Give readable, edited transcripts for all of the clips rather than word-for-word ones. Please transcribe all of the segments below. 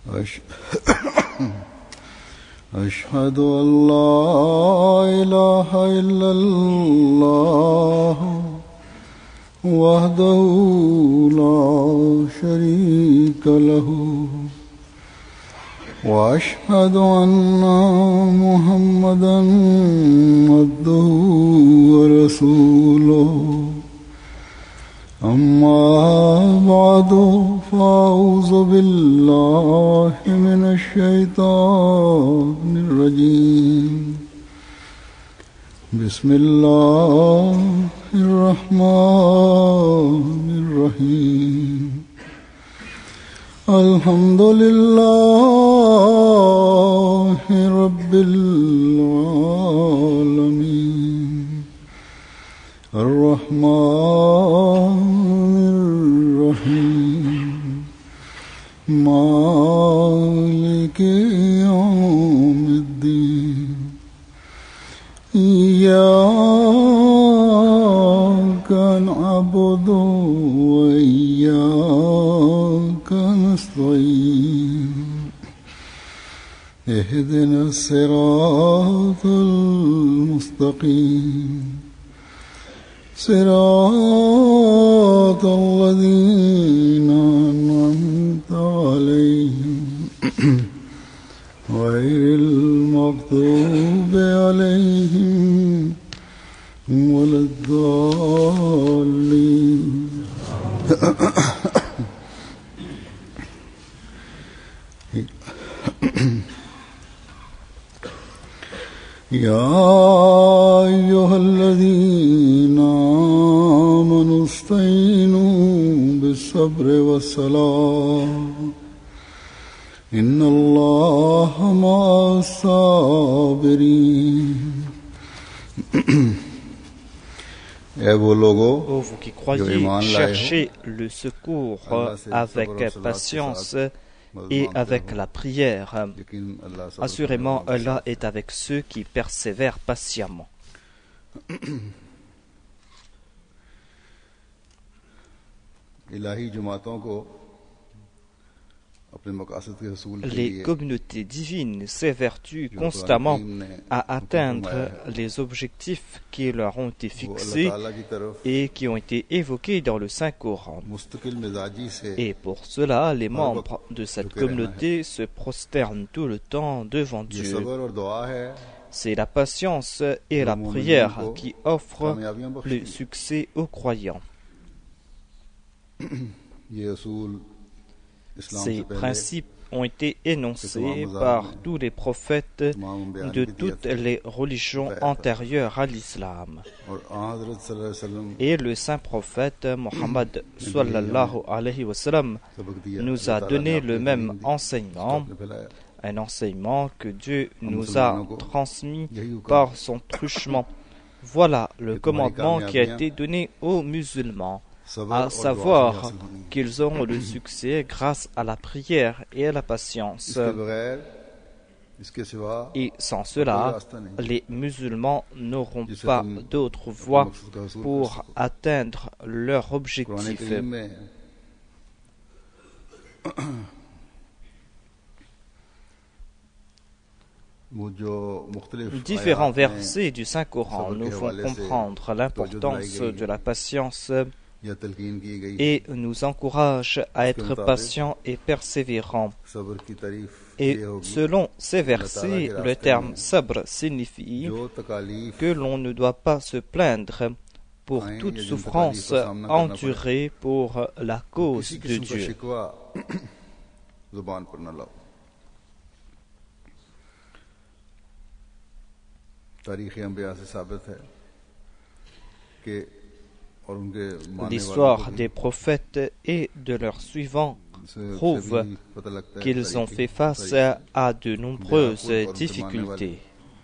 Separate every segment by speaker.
Speaker 1: أش- أشهد أن لا إله إلا الله وحده لا شريك له وأشهد أن محمدا عبده ورسوله أما بعد فأعوذ بالله من الشيطان الرجيم بسم الله الرحمن الرحيم الحمد لله رب العالمين الرحمن الرحيم مالك يوم الدين إياك نعبد وإياك نستعين اهدنا الصراط المستقيم صراط الذين أنعمت عليهم غير المغضوب عليهم ولا الضالين يا أيها الذين آمنوا استعينوا بالصبر والصلاة إن الله مع الصابرين.
Speaker 2: Ô vous qui croyez, cherchez le secours avec patience et avec la prière. Assurément, Allah est avec ceux qui persévèrent patiemment. Les communautés divines s'évertuent constamment à atteindre les objectifs qui leur ont été fixés et qui ont été évoqués dans le Saint-Coran. Et pour cela, les membres de cette communauté se prosternent tout le temps devant Dieu. C'est la patience et la prière qui offrent le succès aux croyants. Ces principes ont été énoncés par tous les prophètes de toutes les religions antérieures à l'islam. Et le saint prophète Mohammed sallallahu alayhi wa sallam nous a donné le même enseignement, un enseignement que Dieu nous a transmis par son truchement. Voilà le commandement qui a été donné aux musulmans, à savoir qu'ils auront le succès grâce à la prière et à la patience. Et sans cela, les musulmans n'auront pas d'autre voie pour atteindre leur objectif. Différents versets du Saint-Coran nous font comprendre l'importance de la patience et nous encourage à être patients et persévérants. Et selon ces versets, le terme sabr signifie que l'on ne doit pas se plaindre pour toute souffrance endurée pour la cause de Dieu. L'histoire des prophètes et de leurs suivants prouve qu'ils ont fait face à de nombreuses difficultés.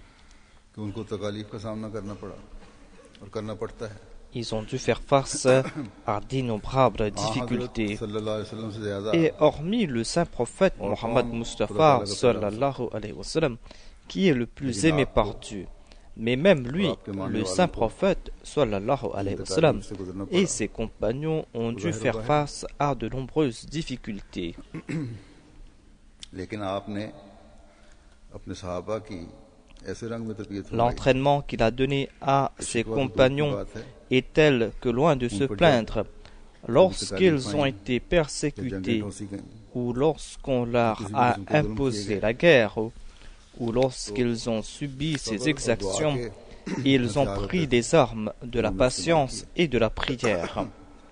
Speaker 2: Ils ont dû faire face à d'innombrables difficultés. Et hormis le saint prophète Mohammed Mustafa sallallahu alayhi wa sallam, qui est le plus aimé par Dieu, mais même lui, le saint prophète sallallahu alayhi wa sallam, et ses compagnons ont dû faire face à de nombreuses difficultés. L'entraînement qu'il a donné à ses compagnons est tel que, loin de se plaindre, lorsqu'ils ont été persécutés ou lorsqu'on leur a imposé la guerre ou lorsqu'ils ont subi ces exactions, ils ont pris des armes de la patience et de la prière.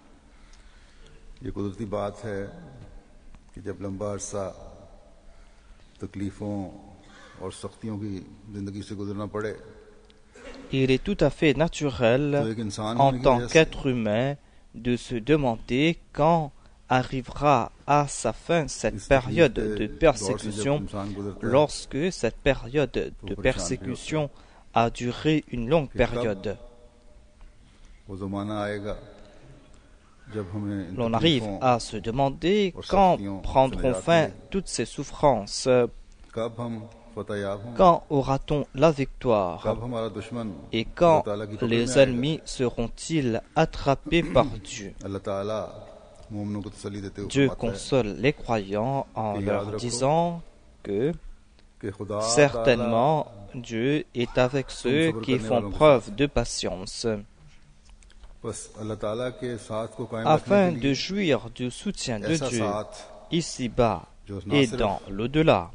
Speaker 2: Il est tout à fait naturel en tant qu'être humain de se demander quand arrivera à sa fin cette période de persécution, lorsque cette période de persécution a duré une longue période. L'on arrive à se demander quand prendront fin toutes ces souffrances, quand aura-t-on la victoire et quand les ennemis seront-ils attrapés par Dieu. Dieu console les croyants en leur disant que certainement Dieu est avec ceux qui font preuve de patience. Afin de jouir du soutien de Dieu ici-bas et dans l'au-delà,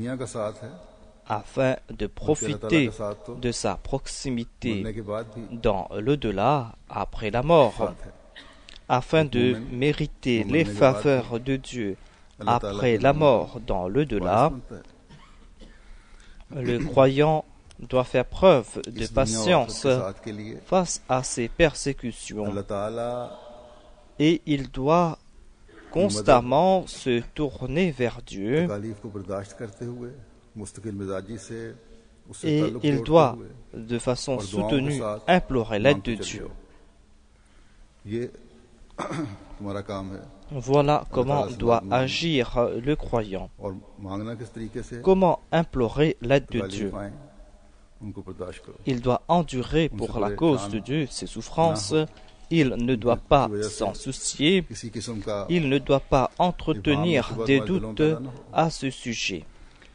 Speaker 2: afin de profiter de sa proximité dans l'au-delà après la mort, afin de mériter les faveurs de Dieu après la mort dans l'au-delà, le croyant doit faire preuve de patience face à ces persécutions et il doit constamment se tourner vers Dieu et il doit, de façon soutenue, implorer l'aide de Dieu. Voilà comment doit agir le croyant. Comment implorer l'aide de Dieu. Il doit endurer pour la cause de Dieu ses souffrances. Il ne doit pas s'en soucier. Il ne doit pas entretenir des doutes à ce sujet.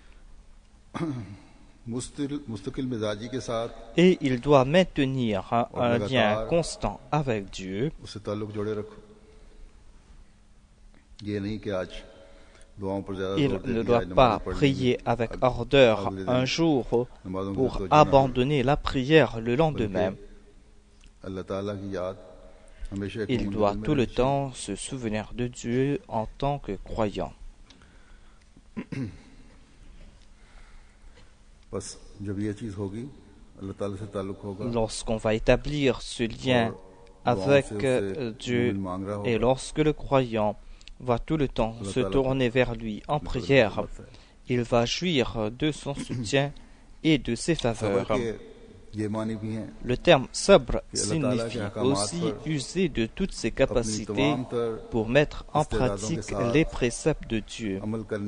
Speaker 2: Et il doit maintenir un lien constant avec Dieu. Il ne doit pas prier avec ardeur un jour pour abandonner la prière le lendemain. Il doit tout le temps se souvenir de Dieu en tant que croyant. Lorsqu'on va établir ce lien avec Dieu et lorsque le croyant va tout le temps se tourner vers lui en prière, il va jouir de son soutien et de ses faveurs. Le terme sabr signifie aussi user de toutes ses capacités pour mettre en pratique les préceptes de Dieu.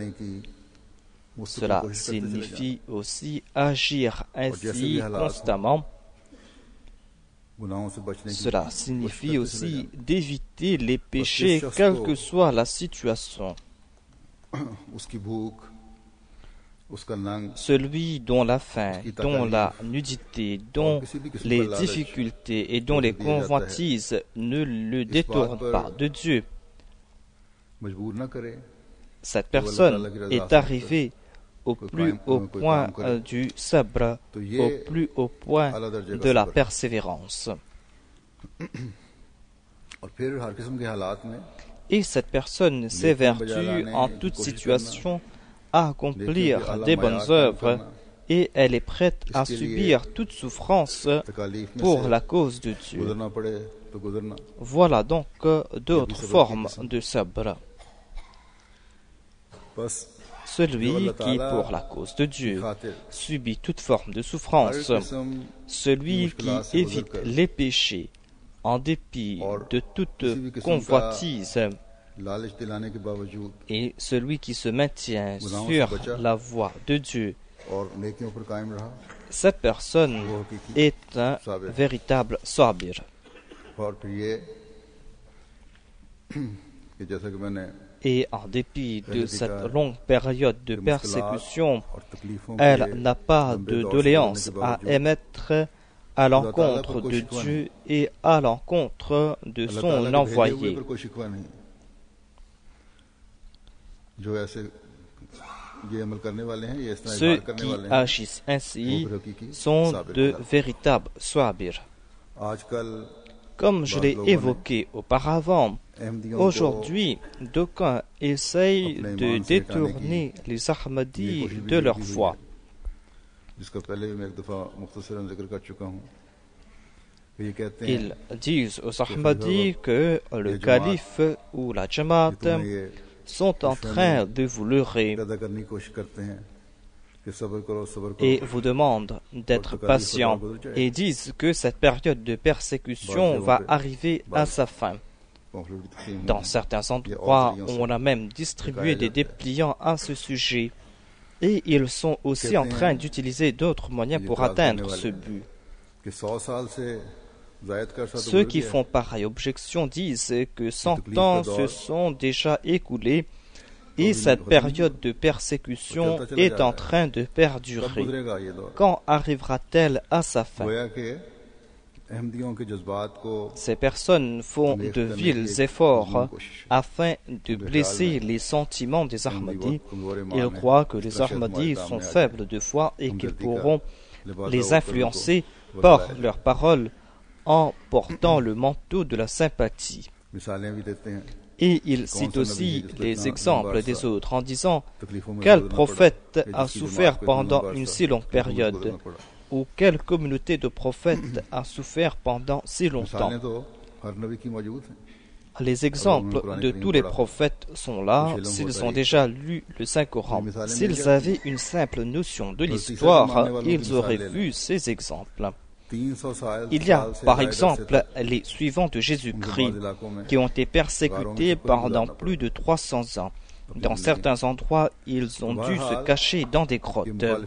Speaker 2: Cela signifie aussi agir ainsi constamment. Cela signifie aussi d'éviter les péchés, quelle que soit la situation. Celui dont la faim, dont la nudité, dont les difficultés et dont les convoitises ne le détournent pas de Dieu. Cette personne est arrivée au plus haut point du sabr, au plus haut point de la persévérance. Et cette personne s'évertue en toute situation à accomplir des bonnes œuvres et elle est prête à subir toute souffrance pour la cause de Dieu. Voilà donc d'autres formes de sabr. Celui qui, pour la cause de Dieu, subit toute forme de souffrance, celui qui évite les péchés en dépit de toute convoitise, et celui qui se maintient sur la voie de Dieu, cette personne est un véritable sabir. Et en dépit de cette longue période de persécution, elle n'a pas de doléance à émettre à l'encontre de Dieu et à l'encontre de son envoyé. Ceux qui agissent ainsi sont de véritables sabir. Comme je l'ai évoqué auparavant, aujourd'hui, d'aucuns essayent de détourner les Ahmadis de leur foi. Ils disent aux Ahmadis que le calife ou la Jamaat sont en train de vous leurrer et vous demandent d'être patient et disent que cette période de persécution va arriver à sa fin. Dans certains endroits, on a même distribué des dépliants à ce sujet et ils sont aussi en train d'utiliser d'autres moyens pour atteindre ce but. Ceux qui font pareille objection disent que 100 ans se sont déjà écoulés et cette période de persécution est en train de perdurer. Quand arrivera-t-elle à sa fin? Ces personnes font de vils efforts afin de blesser les sentiments des Ahmadis. Ils croient que les Ahmadis sont faibles de foi et qu'ils pourront les influencer par leurs paroles en portant le manteau de la sympathie. Et il cite aussi les exemples des autres en disant quel prophète a souffert pendant une si longue période ou quelle communauté de prophètes a souffert pendant si longtemps. Les exemples de tous les prophètes sont là s'ils ont déjà lu le Saint-Coran. S'ils avaient une simple notion de l'histoire, ils auraient vu ces exemples. Il y a par exemple les suivants de Jésus-Christ qui ont été persécutés pendant plus de 300 ans. Dans certains endroits, ils ont dû se cacher dans des grottes.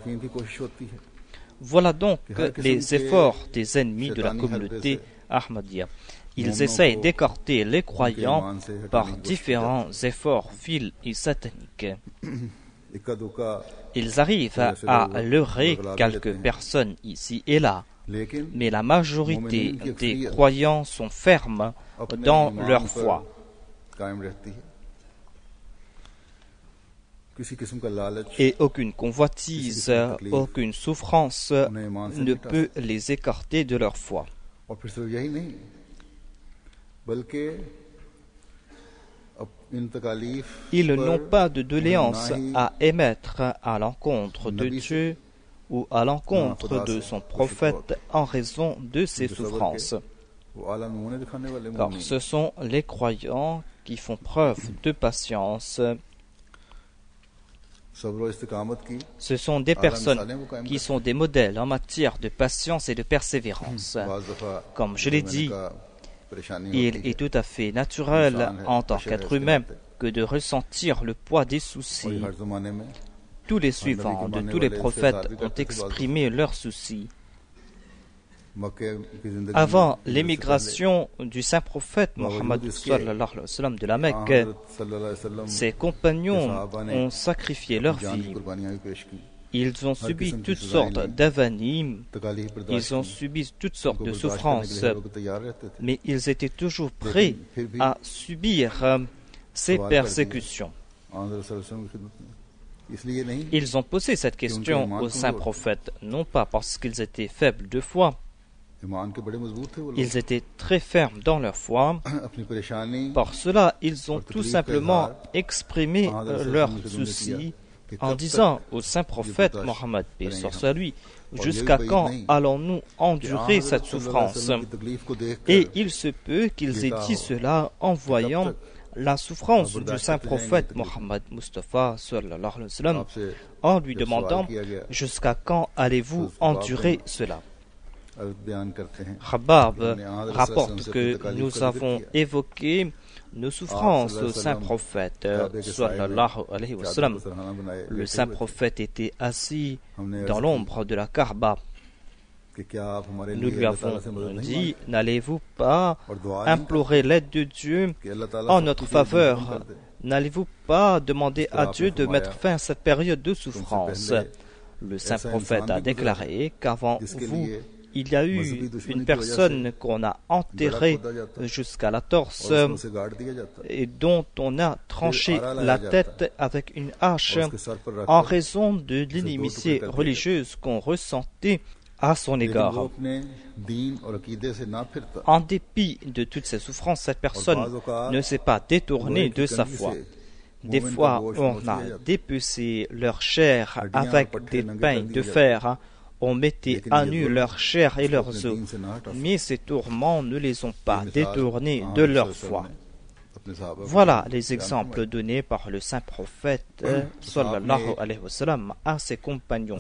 Speaker 2: Voilà donc les efforts des ennemis de la communauté Ahmadiyya. Ils essayent d'écarter les croyants par différents efforts fils et sataniques. Ils arrivent à leurrer quelques personnes ici et là. Mais la majorité des croyants sont fermes dans leur foi. Et aucune convoitise, aucune souffrance ne peut les écarter de leur foi. Ils n'ont pas de doléance à émettre à l'encontre de Dieu ou à l'encontre de son prophète en raison de ses souffrances. Car ce sont les croyants qui font preuve de patience. Ce sont des personnes qui sont des modèles en matière de patience et de persévérance. Comme je l'ai dit, il est tout à fait naturel en tant qu'être humain que de ressentir le poids des soucis. Tous les suivants de tous les prophètes ont exprimé leurs soucis. Avant l'émigration du saint prophète Mohammed de la Mecque, ses compagnons ont sacrifié leur vie. Ils ont subi toutes sortes d'avanis, ils ont subi toutes sortes de souffrances, mais ils étaient toujours prêts à subir ces persécutions. Ils ont posé cette question au saint prophète, non pas parce qu'ils étaient faibles de foi, ils étaient très fermes dans leur foi. Par cela, ils ont tout simplement exprimé leurs soucis en disant au saint prophète Mohammed, paix sur lui, jusqu'à quand allons-nous endurer cette souffrance? Et il se peut qu'ils aient dit cela en voyant la souffrance du saint prophète Mohammed Mustafa sallallahu alayhi wa sallam, en lui demandant jusqu'à quand allez-vous endurer cela? Khabab rapporte que nous avons évoqué nos souffrances au saint prophète sallallahu alayhi wa sallam. Le saint prophète était assis dans l'ombre de la Kaaba. Nous lui avons dit, n'allez-vous pas implorer l'aide de Dieu en notre faveur n'allez-vous pas demander à Dieu de mettre fin à cette période de souffrance? Le saint prophète a déclaré qu'avant vous, il y a eu une personne qu'on a enterrée jusqu'à la torse et dont on a tranché la tête avec une hache en raison de l'inimitié religieuse qu'on ressentait à son égard. En dépit de toutes ces souffrances, cette personne ne s'est pas détournée de sa foi. Des fois, on a dépecé leur chair avec des pains de fer, on mettait à nu leur chair et leurs os, mais ces tourments ne les ont pas détournés de leur foi. Voilà les exemples donnés par le saint prophète sallallahu alayhi wa sallam à ses compagnons.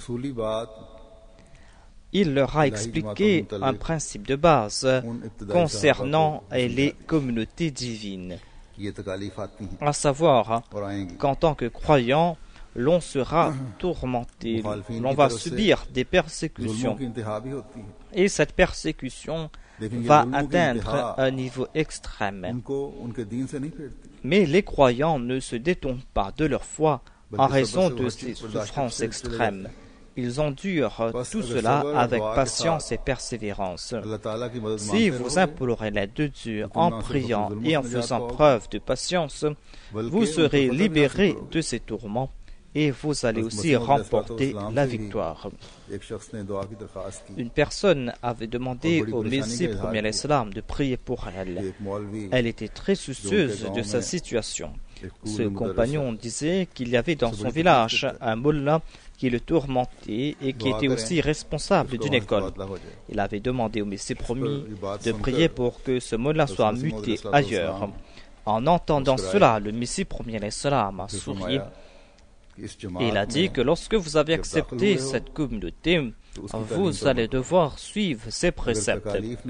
Speaker 2: Il leur a expliqué un principe de base concernant les communautés divines, à savoir qu'en tant que croyant, l'on sera tourmenté, l'on va subir des persécutions. Et cette persécution va atteindre un niveau extrême. Mais les croyants ne se détournent pas de leur foi en raison de ces souffrances extrêmes. Ils endurent tout cela avec patience et persévérance. Si vous implorez l'aide de Dieu en priant et en faisant preuve de patience, vous serez libérés de ces tourments et vous allez aussi remporter la victoire. Une personne avait demandé au Messie premier l'Islam de prier pour elle. Elle était très soucieuse de sa situation. Ce compagnon disait qu'il y avait dans son village un mullah qui le tourmentait et qui était aussi responsable d'une école. Il avait demandé au Messie premier de prier pour que ce mullah soit muté ailleurs. En entendant cela, le Messie premier l'Islam a souri. Et il a dit que lorsque vous avez accepté cette communauté, vous allez devoir suivre ses préceptes.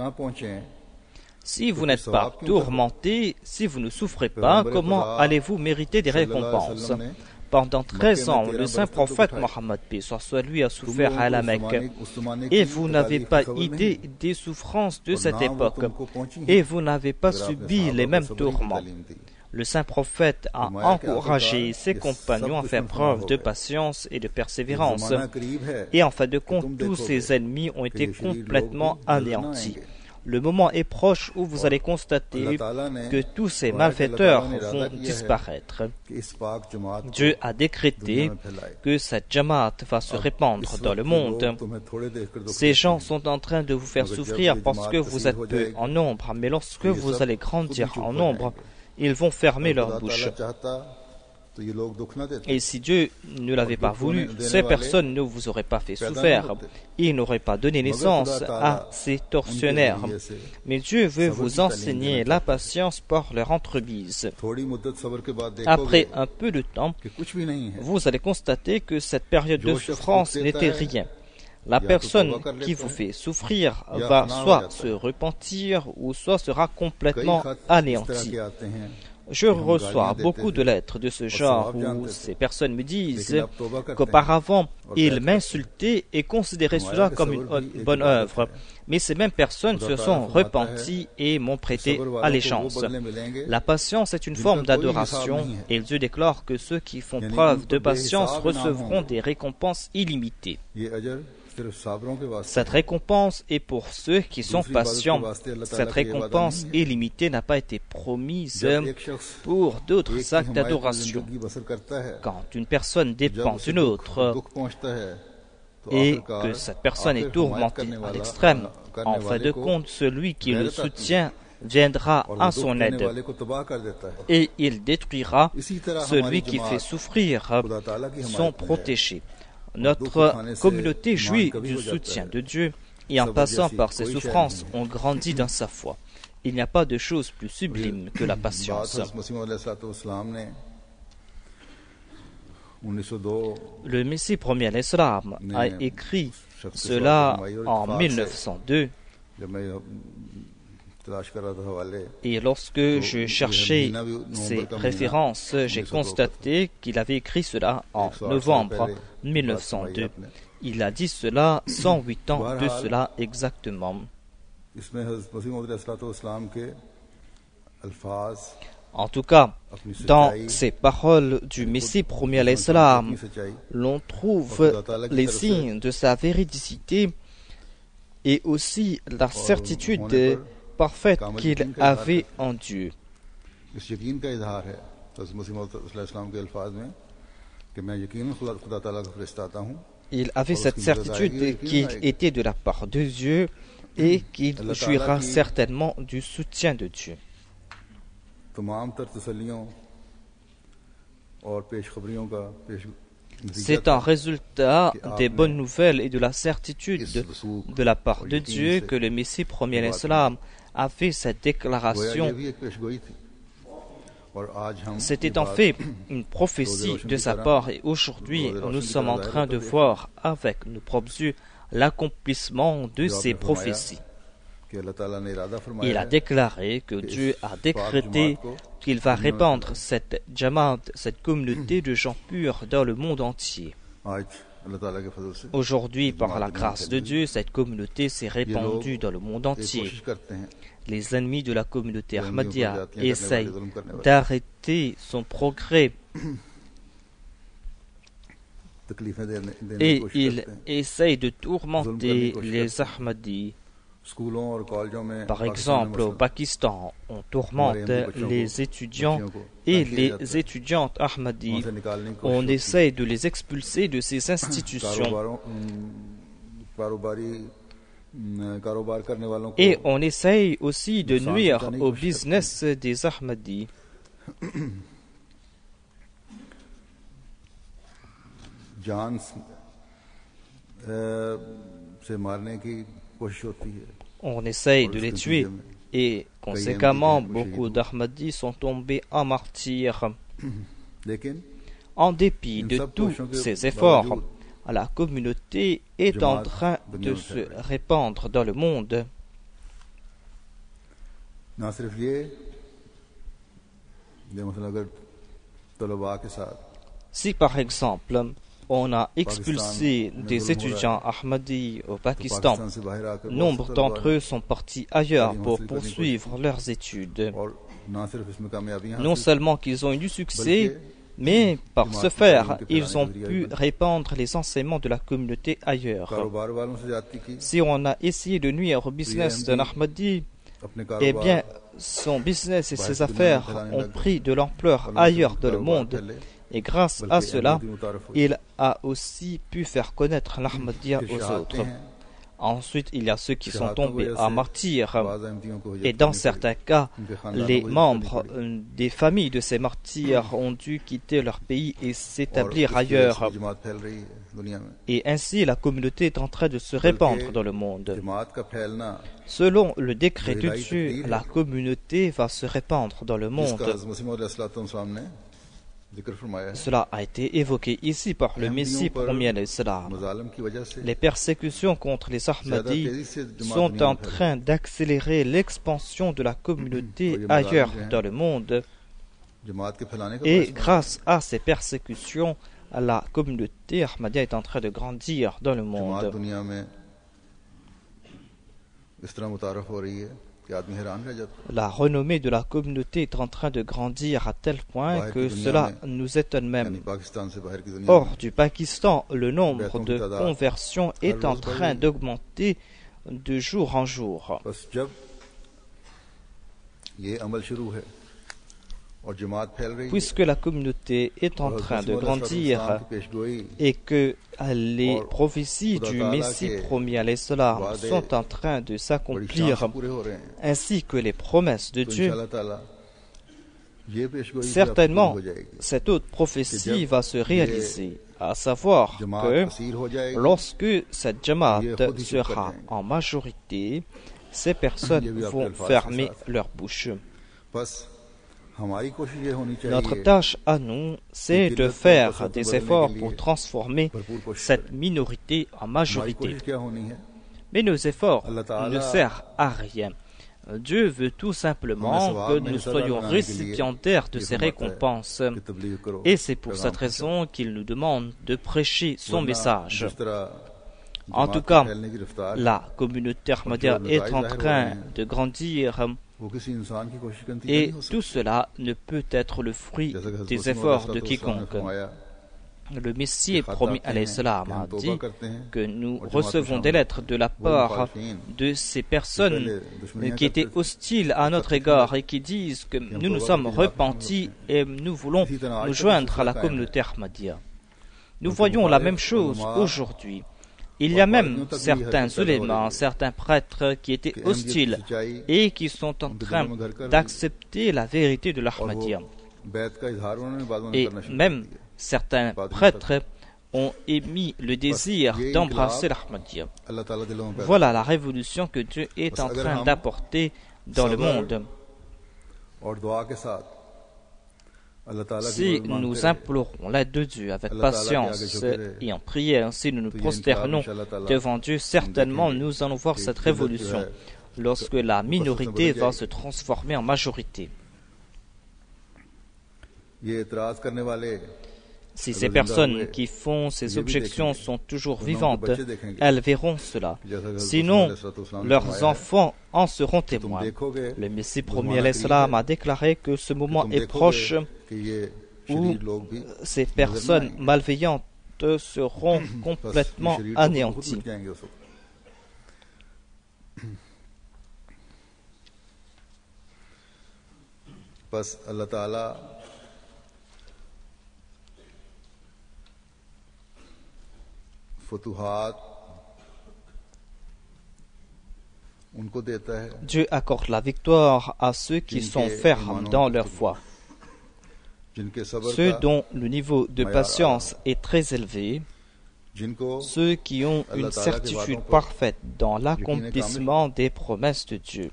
Speaker 2: Si vous n'êtes pas tourmenté, si vous ne souffrez pas, comment allez-vous mériter des récompenses? Pendant 13 ans, le saint prophète Mohammed, paix soit lui, a souffert à la Mecque. Et vous n'avez pas idée des souffrances de cette époque. Et vous n'avez pas subi les mêmes tourments. Le saint prophète a encouragé ses compagnons à faire preuve de patience et de persévérance. Et en fin de compte, tous ses ennemis ont été complètement anéantis. Le moment est proche où vous allez constater que tous ces malfaiteurs vont disparaître. Dieu a décrété que cette jamaat va se répandre dans le monde. Ces gens sont en train de vous faire souffrir parce que vous êtes peu en nombre, mais lorsque vous allez grandir en nombre, ils vont fermer leur bouche. Et si Dieu ne l'avait pas voulu, ces personnes ne vous auraient pas fait souffrir. Ils n'auraient pas donné naissance à ces tortionnaires. Mais Dieu veut vous enseigner la patience par leur entremise. Après un peu de temps, vous allez constater que cette période de souffrance n'était rien. La personne qui vous fait souffrir va soit se repentir ou soit sera complètement anéantie. Je reçois beaucoup de lettres de ce genre où ces personnes me disent qu'auparavant, ils m'insultaient et considéraient cela comme une bonne œuvre. Mais ces mêmes personnes se sont repenties et m'ont prêté allégeance. La patience est une forme d'adoration et Dieu déclare que ceux qui font preuve de patience recevront des récompenses illimitées. Cette récompense est pour ceux qui sont patients. Cette récompense illimitée n'a pas été promise pour d'autres actes d'adoration. Quand une personne dépend d'une autre et que cette personne est tourmentée à l'extrême, en fin de compte, celui qui le soutient viendra à son aide et il détruira celui qui fait souffrir son protégé. Notre communauté jouit du soutien de Dieu et en passant par ses souffrances, on grandit dans sa foi. Il n'y a pas de chose plus sublime que la patience. Le Messie premier l'Islam a écrit cela en 1902. Et lorsque je cherchais ces références, j'ai constaté qu'il avait écrit cela en novembre 1902. Il a dit cela 108 ans de cela exactement. En tout cas, dans ces paroles du Messie premier à l'Islam, l'on trouve les signes de sa véridicité et aussi la certitude parfaite qu'il avait en Dieu. Il avait cette certitude qu'il était de la part de Dieu et qu'il jouira certainement du soutien de Dieu. C'est un résultat des bonnes nouvelles et de la certitude de la part de Dieu que le Messie premier à l'Islam a fait cette déclaration. C'était en fait une prophétie de sa part et aujourd'hui nous sommes en train de voir avec nos propres yeux l'accomplissement de ces prophéties. Il a déclaré que Dieu a décrété qu'il va répandre cette Jamaat, cette communauté de gens purs dans le monde entier. Aujourd'hui, par la grâce de Dieu, cette communauté s'est répandue dans le monde entier. Les ennemis de la communauté Ahmadiyya essayent d'arrêter son progrès et ils essayent de tourmenter les Ahmadis. Par exemple, au Pakistan, on tourmente les étudiants et les étudiantes Ahmadis. On essaye de les expulser de ces institutions. Et on essaye aussi de nuire au business des Ahmadis. On essaye de les tuer et conséquemment beaucoup d'Ahmadis sont tombés en martyrs. En dépit de tous ces efforts, la communauté est en train de se répandre dans le monde. Si par exemple on a expulsé des étudiants Ahmadis au Pakistan, nombre d'entre eux sont partis ailleurs pour poursuivre leurs études. Non seulement qu'ils ont eu du succès, mais par ce faire, ils ont pu répandre les enseignements de la communauté ailleurs. Si on a essayé de nuire au business d'un Ahmadi, eh bien, son business et ses affaires ont pris de l'ampleur ailleurs dans le monde. Et grâce à cela, il a aussi pu faire connaître l'Ahmadiyya aux autres. Ensuite, il y a ceux qui sont tombés en martyrs. Et dans certains cas, les membres des familles de ces martyrs ont dû quitter leur pays et s'établir ailleurs. Et ainsi, la communauté est en train de se répandre dans le monde. Selon le décret de Dieu, la communauté va se répandre dans le monde. Cela a été évoqué ici par le Messie premier à l'Islam. Les persécutions contre les Ahmadis sont en train d'accélérer l'expansion de la communauté ailleurs dans le monde. Et grâce à ces persécutions, la communauté Ahmadiyya est en train de grandir dans le monde. La renommée de la communauté est en train de grandir à tel point que cela nous étonne même. Hors du Pakistan, le nombre de conversions est en train d'augmenter de jour en jour. Puisque la communauté est en train de grandir et que les prophéties du Messie premier à l'Islam sont en train de s'accomplir, ainsi que les promesses de Dieu, certainement cette autre prophétie va se réaliser, à savoir que lorsque cette Jamaat sera en majorité, ces personnes vont fermer leur bouche. Notre tâche à nous, c'est de faire des efforts pour transformer cette minorité en majorité. Mais nos efforts ne servent à rien. Dieu veut tout simplement que nous soyons récipiendaires de ses récompenses. Et c'est pour cette raison qu'il nous demande de prêcher son message. En tout cas, la communauté ahmadiyya est en train de grandir et tout cela ne peut être le fruit des efforts de quiconque. Le Messie promis alayhi salam a dit que nous recevons des lettres de la part de ces personnes qui étaient hostiles à notre égard et qui disent que nous nous sommes repentis et nous voulons nous joindre à la communauté ahmadiyya. Nous voyons la même chose aujourd'hui. Il y a même certains ulémas, certains prêtres qui étaient hostiles et qui sont en train d'accepter la vérité de l'Ahmadiyya. Et même certains prêtres ont émis le désir d'embrasser l'Ahmadiyya. Voilà la révolution que Dieu est en train d'apporter dans le monde. Si nous implorons l'aide de Dieu avec patience et en prière, si nous nous prosternons devant Dieu, certainement nous allons voir cette révolution lorsque la minorité va se transformer en majorité. Si ces personnes qui font ces objections sont toujours vivantes, elles verront cela. Sinon, leurs enfants en seront témoins. Le Messie promis alayhi salam a déclaré que ce moment est proche où ces personnes malveillantes seront complètement anéanties. Dieu accorde la victoire à ceux qui sont fermes dans leur foi. Ceux dont le niveau de patience est très élevé, ceux qui ont une certitude parfaite dans l'accomplissement des promesses de Dieu.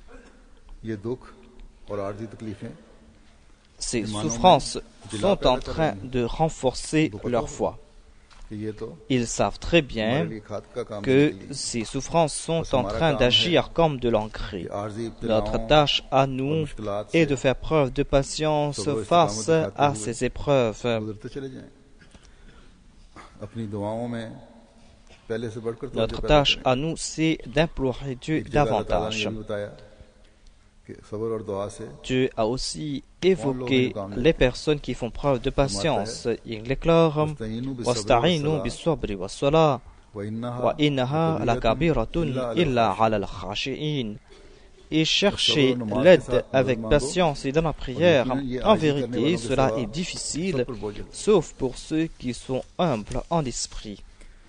Speaker 2: Ces souffrances sont en train de renforcer leur foi. Ils savent très bien que ces souffrances sont en train d'agir comme de l'engrais. Notre tâche à nous est de faire preuve de patience face à ces épreuves. Notre tâche à nous, c'est d'implorer Dieu davantage. Dieu a aussi évoqué les personnes qui font preuve de patience. Il déclare وَاسْتَعِينُوا بِالصَّبْرِ وَالصَّلَاةِ وَإِنَّهَا لَكَبِيرَةٌ إِلَّا عَلَى الْخَاشِعِينَ. Et chercher l'aide avec patience et dans la prière. En vérité, cela est difficile, sauf pour ceux qui sont humbles en esprit.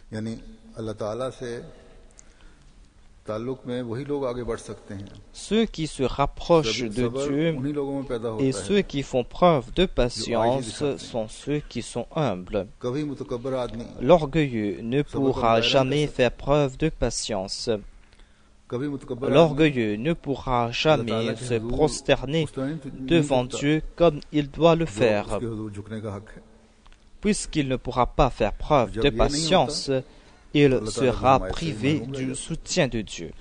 Speaker 2: Ceux qui se rapprochent de Dieu et ceux qui font preuve de patience sont ceux qui sont humbles. L'orgueilleux ne pourra jamais faire preuve de patience. L'orgueilleux ne pourra jamais se prosterner devant Dieu comme il doit le faire. Puisqu'il ne pourra pas faire preuve de patience, il sera privé du soutien de Dieu.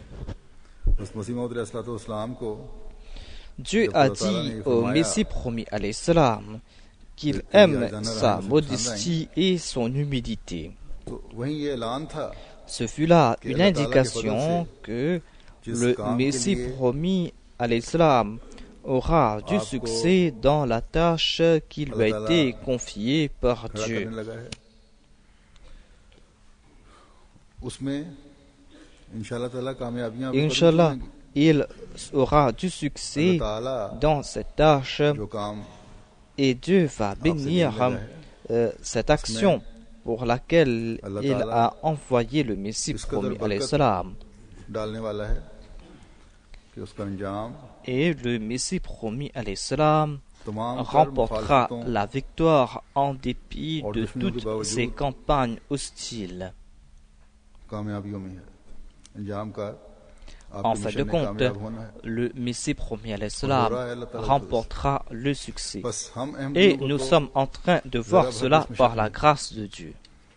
Speaker 2: Dieu a dit au Messie promis alayhi salam qu'il aime sa modestie et son humilité. Ce fut là une indication que le Messie promis alayhi salam aura du succès dans la tâche qui lui a été confiée par Dieu. Inch'Allah, il aura du succès dans cette tâche et Dieu va bénir cette action pour laquelle il a envoyé le Messie promis alayhi salam. Et le Messie promis alayhi salam remportera la victoire en dépit de toutes ces campagnes hostiles. En fin de compte, le Messie promis alayhi salam remportera le succès. Et nous sommes en train de voir cela par la grâce de Dieu.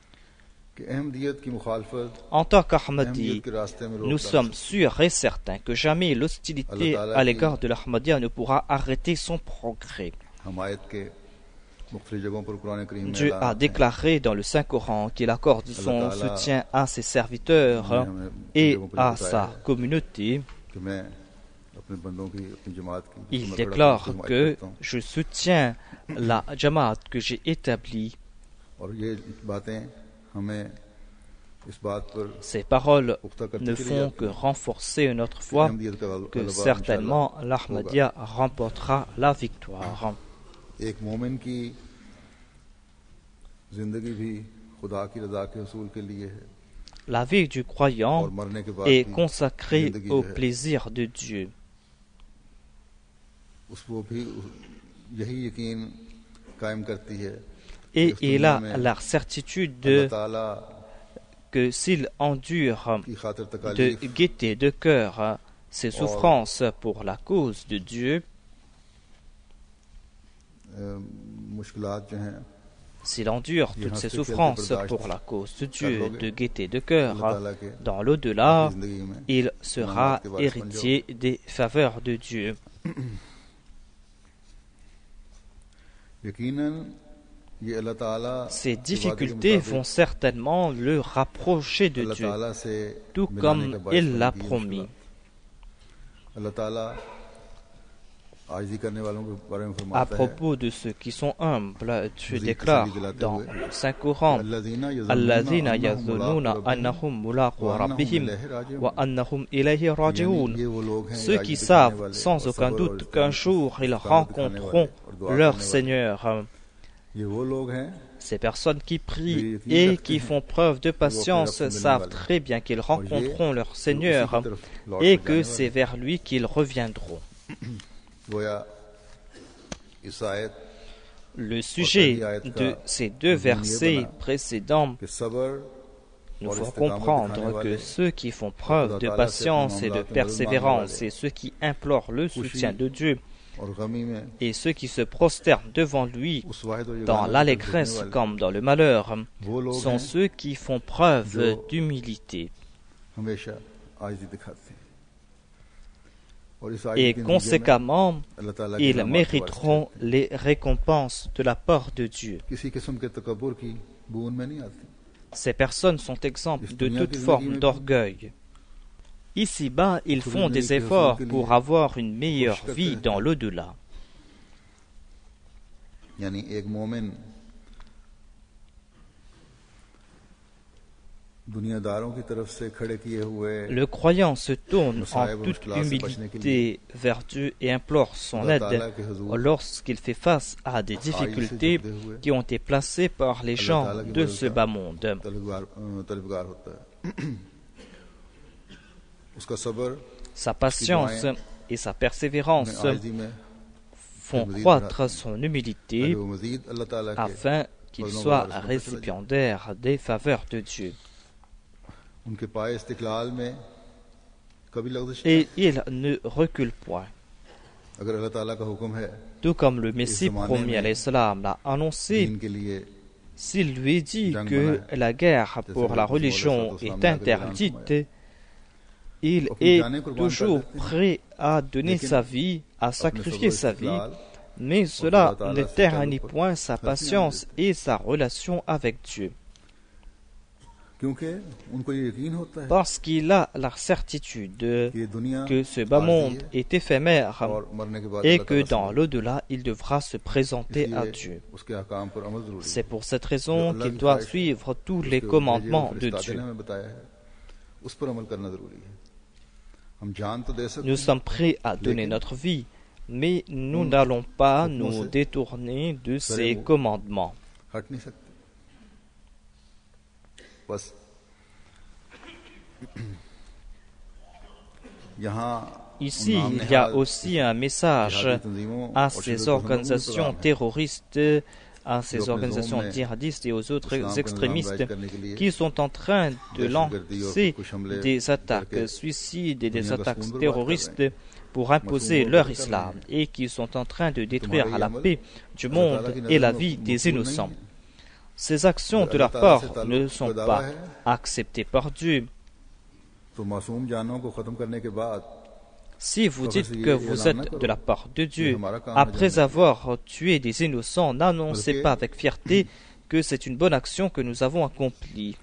Speaker 2: En tant qu'Ahmadi, nous sommes sûrs et certains que jamais l'hostilité à l'égard de l'Ahmadiyya ne pourra arrêter son progrès. Dieu a déclaré dans le Saint-Coran qu'il accorde son soutien à ses serviteurs et à sa communauté. Il déclare que je soutiens la Jamaat que j'ai établie. Ces paroles ne font que renforcer notre foi que certainement l'Ahmadiyya remportera la victoire. La vie du croyant est consacrée au plaisir de Dieu. Et il a la certitude que s'il endure de gaieté de cœur ses souffrances pour la cause de Dieu, s'il endure toutes ces souffrances pour la cause de Dieu, de gaieté de cœur, dans l'au-delà, il sera héritier des faveurs de Dieu. Ces difficultés vont certainement le rapprocher de Dieu, tout comme il l'a promis. À propos de ceux qui sont humbles, Dieu déclare dans le Saint-Coran: Alladhina yazunnuna annahum mulaqu rabbihim wa annahum ilayhi raji'un. Ceux qui savent sans aucun doute qu'un jour ils rencontreront leur Seigneur. Ces personnes qui prient et qui font preuve de patience savent très bien qu'ils rencontreront leur Seigneur et que c'est vers lui qu'ils reviendront. Le sujet de ces deux versets précédents nous font comprendre que ceux qui font preuve de patience et de persévérance et ceux qui implorent le soutien de Dieu et ceux qui se prosternent devant lui dans l'allégresse comme dans le malheur sont ceux qui font preuve d'humilité. Et conséquemment, ils mériteront les récompenses de la part de Dieu. Ces personnes sont exemptes de toute forme d'orgueil. Ici-bas, ils font des efforts pour avoir une meilleure vie dans l'au-delà. Le croyant se tourne en toute humilité vers Dieu et implore son aide lorsqu'il fait face à des difficultés qui ont été placées par les gens de ce bas monde. Sa patience et sa persévérance font croître son humilité afin qu'il soit récipiendaire des faveurs de Dieu. Et il ne recule point. Tout comme le Messie promis à l'Islam l'a annoncé, s'il lui dit que la guerre pour la religion est interdite, il est toujours prêt à donner sa vie, à sacrifier sa vie, mais cela ne ternit point sa patience et sa relation avec Dieu. Parce qu'il a la certitude que ce bas monde est éphémère et que dans l'au-delà, il devra se présenter à Dieu. C'est pour cette raison qu'il doit suivre tous les commandements de Dieu. Nous sommes prêts à donner notre vie, mais nous n'allons pas nous détourner de ces commandements. Ici, il y a aussi un message à ces organisations terroristes, à ces organisations djihadistes et aux autres extrémistes qui sont en train de lancer des attaques suicides et des attaques terroristes pour imposer leur islam et qui sont en train de détruire la paix du monde et la vie des innocents. Ces actions de leur part ne sont pas acceptées par Dieu. Si vous dites que vous êtes de la part de Dieu, après avoir tué des innocents, n'annoncez pas avec fierté que c'est une bonne action que nous avons accomplie.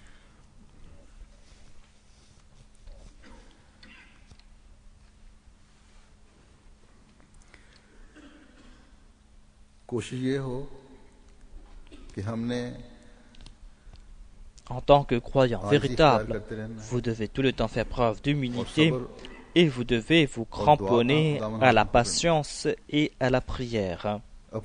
Speaker 2: En tant que croyant véritable, vous devez tout le temps faire preuve d'humilité et vous devez vous cramponner à la patience et à la prière.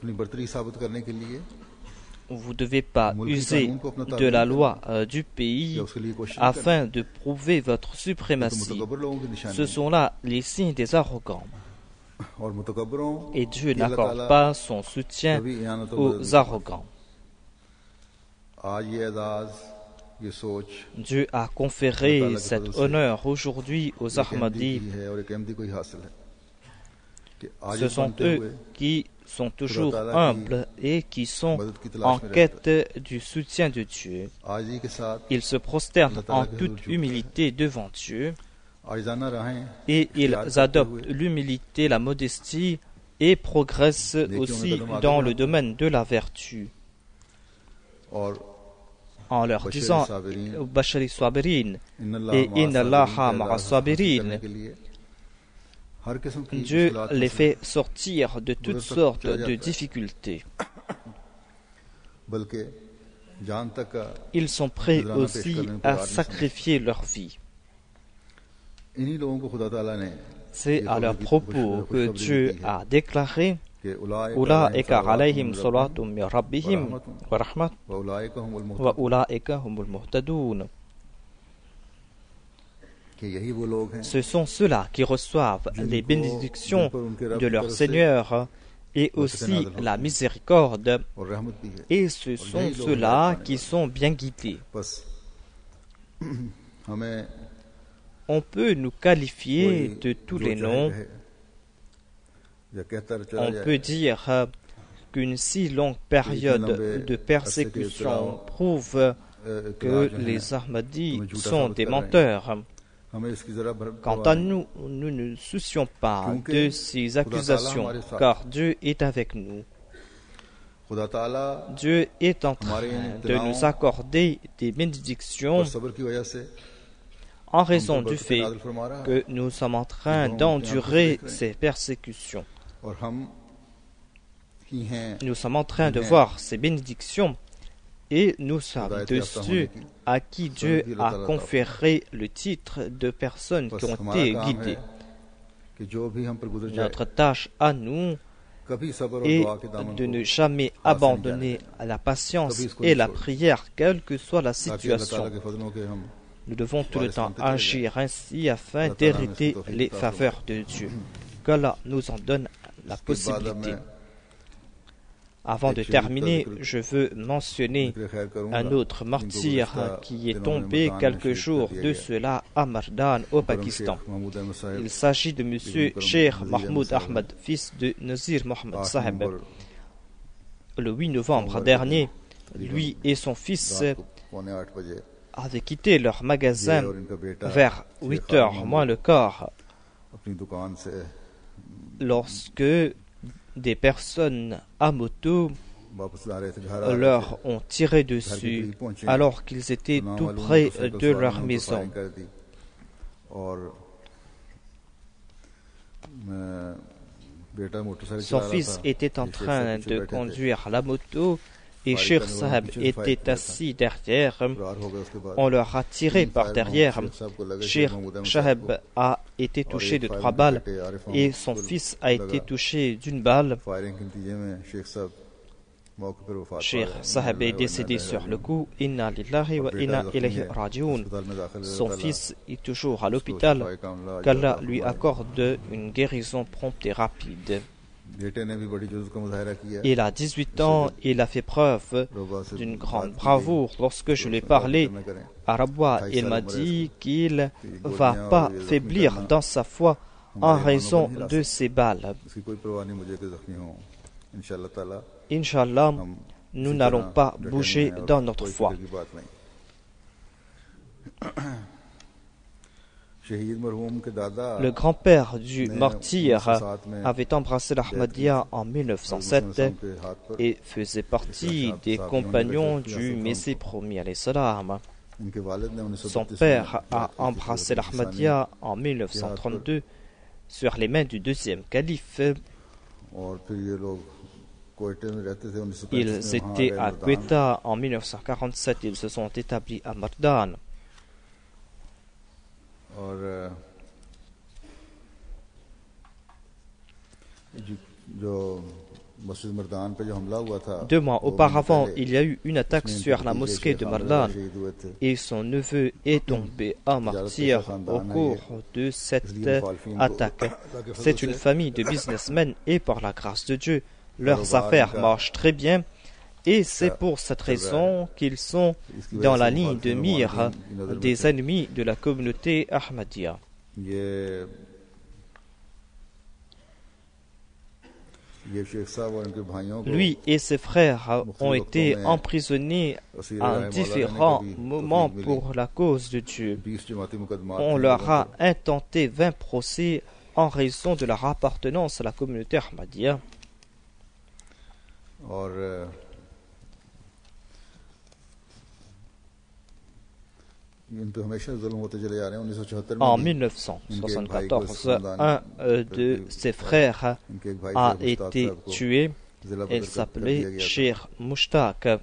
Speaker 2: Vous ne devez pas user de la loi du pays afin de prouver votre suprématie. Ce sont là les signes des arrogants. Et Dieu n'accorde pas son soutien aux arrogants. Dieu a conféré cet honneur aujourd'hui aux Ahmadis. Ce sont eux qui sont toujours humbles et qui sont en quête du soutien de Dieu. Ils se prosternent en toute humilité devant Dieu et ils adoptent l'humilité, la modestie et progressent aussi dans le domaine de la vertu. En leur disant Bashari Sabirin et Inna Allaha ma'a Sabirin, Dieu les fait sortir de toutes sortes de difficultés. Ils sont prêts aussi à sacrifier leur vie. C'est à leur propos que Dieu a déclaré Ulaika alayhim salatum min rabbihim wa rahmat wa ulaika humul muhtadun. Ce sont ceux-là qui reçoivent les bénédictions de leur Seigneur et aussi la miséricorde, et ce sont ceux-là qui sont bien guidés. On peut nous qualifier de tous les noms. On peut dire qu'une si longue période de persécution prouve que les Ahmadis sont des menteurs. Quant à nous, nous ne nous soucions pas de ces accusations, car Dieu est avec nous. Dieu est en train de nous accorder des bénédictions en raison du fait que nous sommes en train d'endurer ces persécutions. Nous sommes en train de voir ces bénédictions et nous sommes de ceux à qui Dieu a conféré le titre de personnes qui ont été guidées. Notre tâche à nous est de ne jamais abandonner la patience et la prière, quelle que soit la situation. Nous devons tout le temps agir ainsi afin d'hériter les faveurs de Dieu. Qu'Allah nous en donne la possibilité. Avant de terminer, je veux mentionner un autre martyr qui est tombé quelques jours de cela à Mardan, au Pakistan. Il s'agit de M. Sheikh Mahmoud Ahmad, fils de Nazir Mohammed Saheb. Le 8 novembre dernier, lui et son fils avaient quitté leur magasin vers 8h moins le quart lorsque des personnes à moto leur ont tiré dessus alors qu'ils étaient tout près de leur maison. Son fils était en train de conduire la moto et Sheikh Saheb était assis derrière. On leur a tiré par derrière. Sheikh Saheb a été touché de 3 balles et son fils a été touché d'une balle. Sheikh Saheb est décédé sur le coup. Inna lillahi wa inna ilayhi raji'un. Son fils est toujours à l'hôpital. Qu'Allah lui accorde une guérison prompte et rapide. Il a 18 ans et il a fait preuve d'une grande bravoure. Lorsque je lui ai parlé à Rabwa, il m'a dit qu'il ne va pas faiblir dans sa foi en raison de ces balles. Inch'Allah, nous n'allons pas bouger dans notre foi. Le grand-père du martyr avait embrassé l'Ahmadiyya en 1907 et faisait partie des compagnons du Messie promis alayhi salam. Son père a embrassé l'Ahmadiyya en 1932 sur les mains du deuxième calife. Ils étaient à Quetta en 1947, ils se sont établis à Mardan. Deux mois auparavant, il y a eu une attaque sur la mosquée de Mardan et son neveu est tombé en martyr au cours de cette attaque. C'est une famille de businessmen et par la grâce de Dieu, leurs affaires marchent très bien et c'est pour cette raison qu'ils sont dans la ligne de mire des ennemis de la communauté Ahmadiyya. Lui et ses frères ont été emprisonnés à différents moments pour la cause de Dieu. On leur a intenté 20 procès en raison de leur appartenance à la communauté Ahmadiyya. En 1974, un de ses frères a été tué. Il s'appelait Cheikh Mushtaq.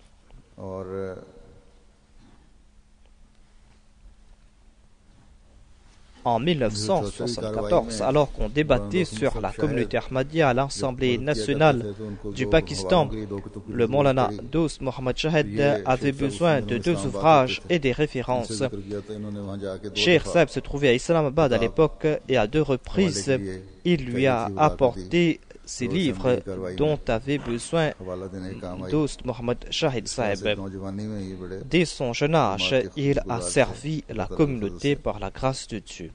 Speaker 2: En 1974, alors qu'on débattait sur la communauté Ahmadiyya à l'Assemblée nationale du Pakistan, le Maulana Dost Mohammad Shahid avait besoin de 2 ouvrages et des références. Cheikh Saeb se trouvait à Islamabad à l'époque et à 2 reprises, il lui a apporté ces livres dont avait besoin Dost Mohammad Shahid Saeb. Dès son jeune âge, il a servi la communauté par la grâce de Dieu.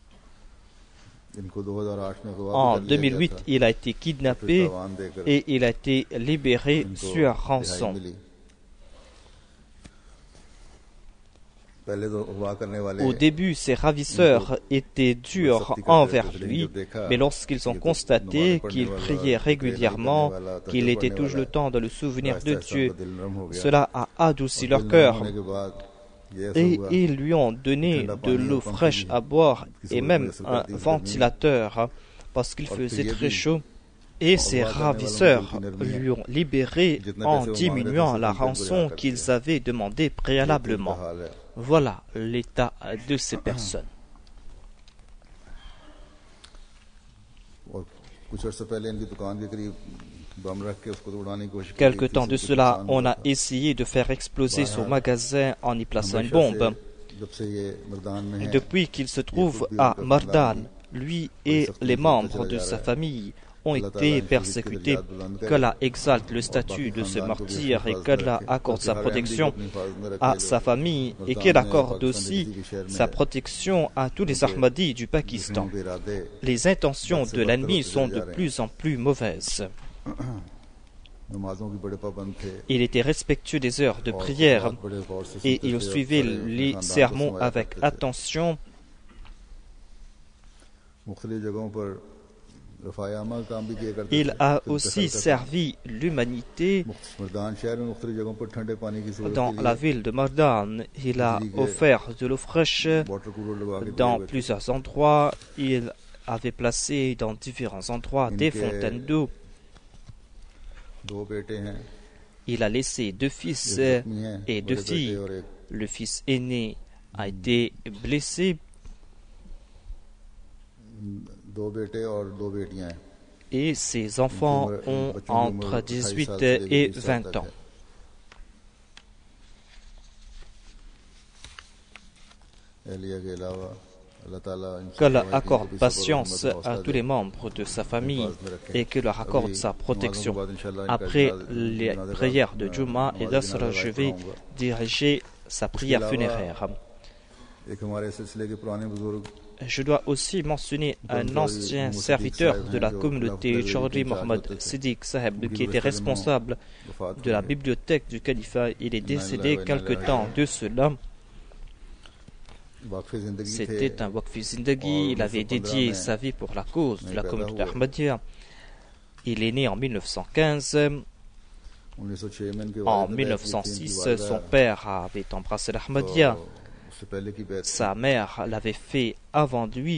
Speaker 2: En 2008, il a été kidnappé et il a été libéré sur rançon. Au début, ses ravisseurs étaient durs envers lui, mais lorsqu'ils ont constaté qu'il priait régulièrement, qu'il était tout le temps dans le souvenir de Dieu, cela a adouci leur cœur. Et ils lui ont donné de l'eau fraîche à boire et même un ventilateur parce qu'il faisait très chaud. Et ses ravisseurs lui ont libéré en diminuant la rançon qu'ils avaient demandée préalablement. Voilà l'état de ces personnes. Quelque temps de cela, on a essayé de faire exploser son magasin en y plaçant une bombe. Depuis qu'il se trouve à Mardan, lui et les membres de sa famille ont été persécutés. Qu'Allah exalte le statut de ce martyr et qu'Allah accorde sa protection à sa famille et qu'il accorde aussi sa protection à tous les Ahmadis du Pakistan. Les intentions de l'ennemi sont de plus en plus mauvaises. Il était respectueux des heures de prière et il suivait les sermons avec attention. Il a aussi servi l'humanité dans la ville de Mardan. Il a offert de l'eau fraîche dans plusieurs endroits. Il avait placé dans différents endroits des fontaines d'eau. Il a laissé 2 fils et 2 filles. Le fils aîné a été blessé. Et ses enfants ont entre 18 et 20 ans. Qu'Allah accorde patience à tous les membres de sa famille et qu'il leur accorde sa protection. Après les prières de Juma et d'Asra, je vais diriger sa prière funéraire. Je dois aussi mentionner un ancien serviteur de la communauté, Chaudhry Mohammad Siddiq Saheb, qui était responsable de la bibliothèque du califat. Il est décédé quelque temps de cela. C'était un Waqf Zindagi. Il avait dédié sa vie pour la cause de la communauté Ahmadiyya. Il est né en 1915. En 1906, son père avait embrassé l'Ahmadiyya. Sa mère l'avait fait avant lui.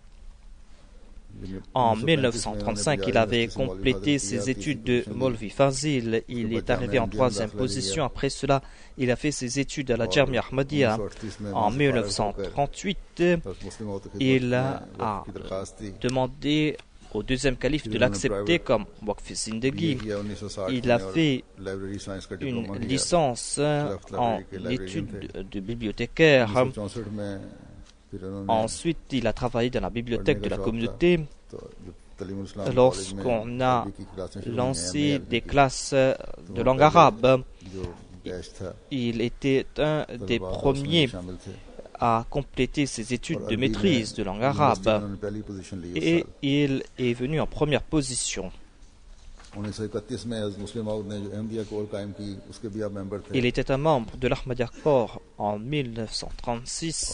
Speaker 2: En 1935, il avait complété ses études de Maulvi Fazil. Il est arrivé en 3e position. Après cela, il a fait ses études à la Jamia Ahmadiyya. En 1938, il a demandé au 2e calife de l'accepter comme Waqf Zindagi. Il a fait une licence en études de bibliothécaire. Ensuite, il a travaillé dans la bibliothèque de la communauté. Lorsqu'on a lancé des classes de langue arabe, il était un des premiers à compléter ses études de maîtrise de langue arabe et il est venu en première position. Il était un membre de l'Ahmadiyya Corps en 1936.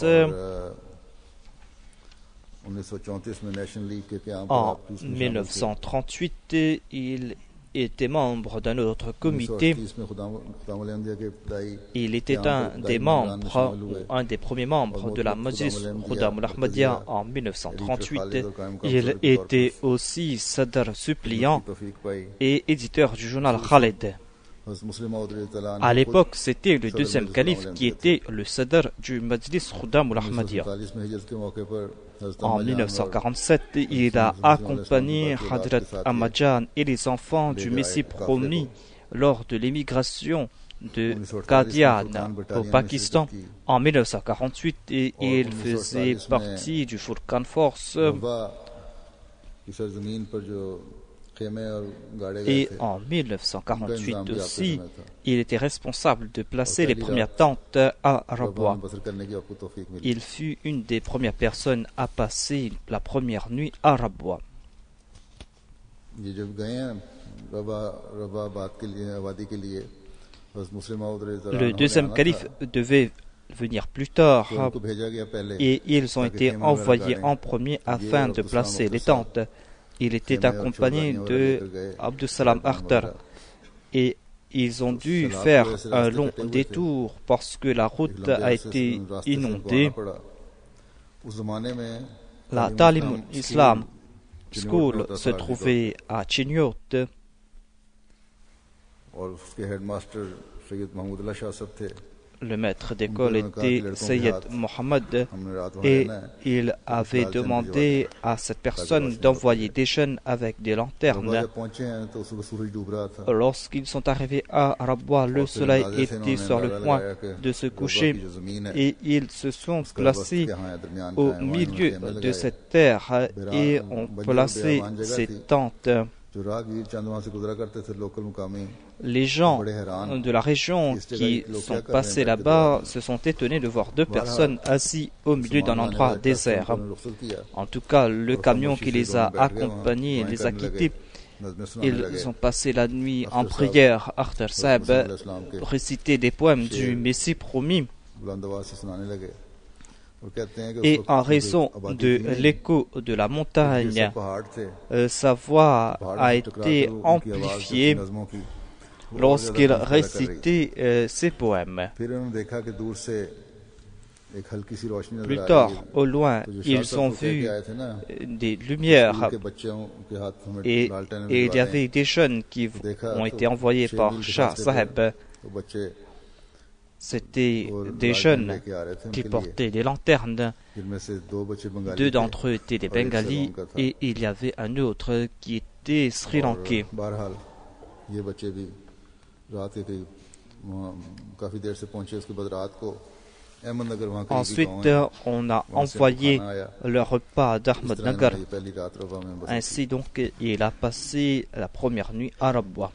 Speaker 2: En 1938, il était membre d'un autre comité. Il était un des membres, ou un des premiers membres de la Majlis Khudam al-Ahmadiyya en 1938. Il était aussi sadr suppléant et éditeur du journal Khaled. À l'époque, c'était le 2e calife qui était le sadr du Majlis Khudam al-Ahmadiyya. En 1947, il a accompagné Hadrat Ahmadjan et les enfants du Messie promis lors de l'émigration de Qadian au Pakistan. En 1948, il faisait partie du Furqan Force. Et en 1948 aussi, il était responsable de placer les premières tentes à Rabwa. Il fut une des premières personnes à passer la première nuit à Rabwa. Le 2e calife devait venir plus tard et ils ont été envoyés en premier afin de placer les tentes. Il était accompagné de Abdus Salam Akhtar et ils ont dû faire un long détour parce que la route a été inondée. La Talim Islam School se trouvait à Chinyot. Le maître d'école était Sayyid Mohammed et il avait demandé à cette personne d'envoyer des jeunes avec des lanternes. Lorsqu'ils sont arrivés à Rabwa, le soleil était sur le point de se coucher et ils se sont placés au milieu de cette terre et ont placé ces tentes. Les gens de la région qui sont passés là-bas se sont étonnés de voir 2 personnes assises au milieu d'un endroit désert. En tout cas, le camion qui les a accompagnés les a quittés. Ils ont passé la nuit en prière. Akhtar Sahib récitait des poèmes du Messie promis. Et en raison de l'écho de la montagne, sa voix a été amplifiée lorsqu'il récitait ses poèmes. Plus tard, au loin, ils ont vu des lumières et il y avait des jeunes qui ont été envoyés par Shah Sahib. C'était des jeunes qui portaient des lanternes. 2 d'entre eux étaient des Bengalis et il y avait un autre qui était Sri Lankais. Ensuite, on a envoyé le repas d'Ahmednagar. Ainsi donc, il a passé la première nuit à Rabwa.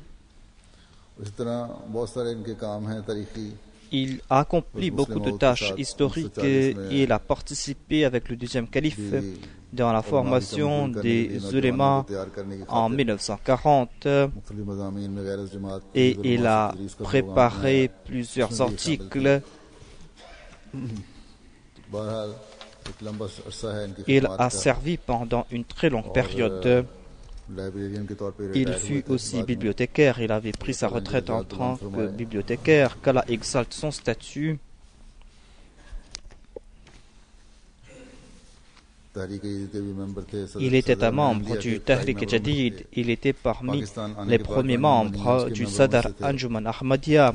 Speaker 2: Il a accompli beaucoup de tâches historiques et il a participé avec le 2e calife dans la formation des ulémas en 1940 et il a préparé plusieurs articles Il a servi pendant une très longue période. Il fut aussi bibliothécaire. Il avait pris sa retraite en tant que bibliothécaire. Qu'Allah exalte son statut. Il était un membre du Tahrik Jadid. Il était parmi les premiers membres du Sadr Anjuman Ahmadiyya.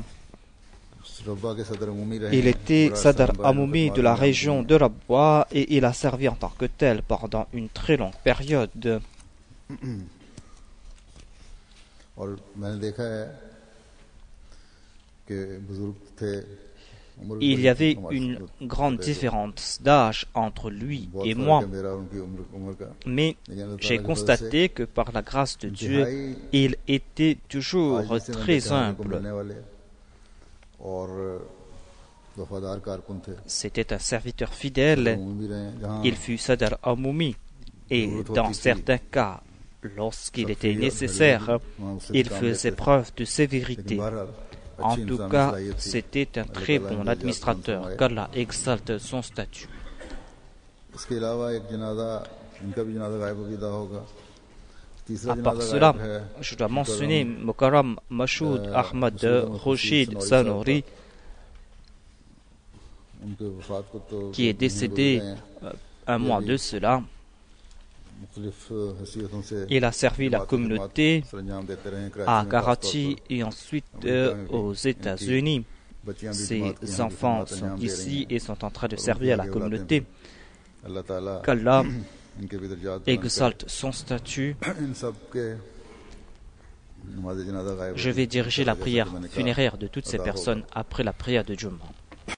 Speaker 2: Il était Sadr Amoumi de la région de Rabwa et il a servi en tant que tel pendant une très longue période. Il y avait une grande différence d'âge entre lui et moi, mais j'ai constaté que par la grâce de Dieu, il était toujours très humble. C'était un serviteur fidèle. Il fut Sadr Amoumi et dans certains cas, lorsqu'il était nécessaire, il faisait preuve de sévérité. En tout cas, c'était un très bon administrateur. Qu'Allah exalte son statut. À part cela, je dois mentionner Mukarram Mashoud Ahmad Roshid Sanouri, qui est décédé un mois de cela. Il a servi la communauté à Karachi et ensuite aux États-Unis. Ses enfants sont ici et sont en train de servir la communauté. Qu'Allah exalte son statut. Je vais diriger la prière funéraire de toutes ces personnes après la prière de Jumu'ah.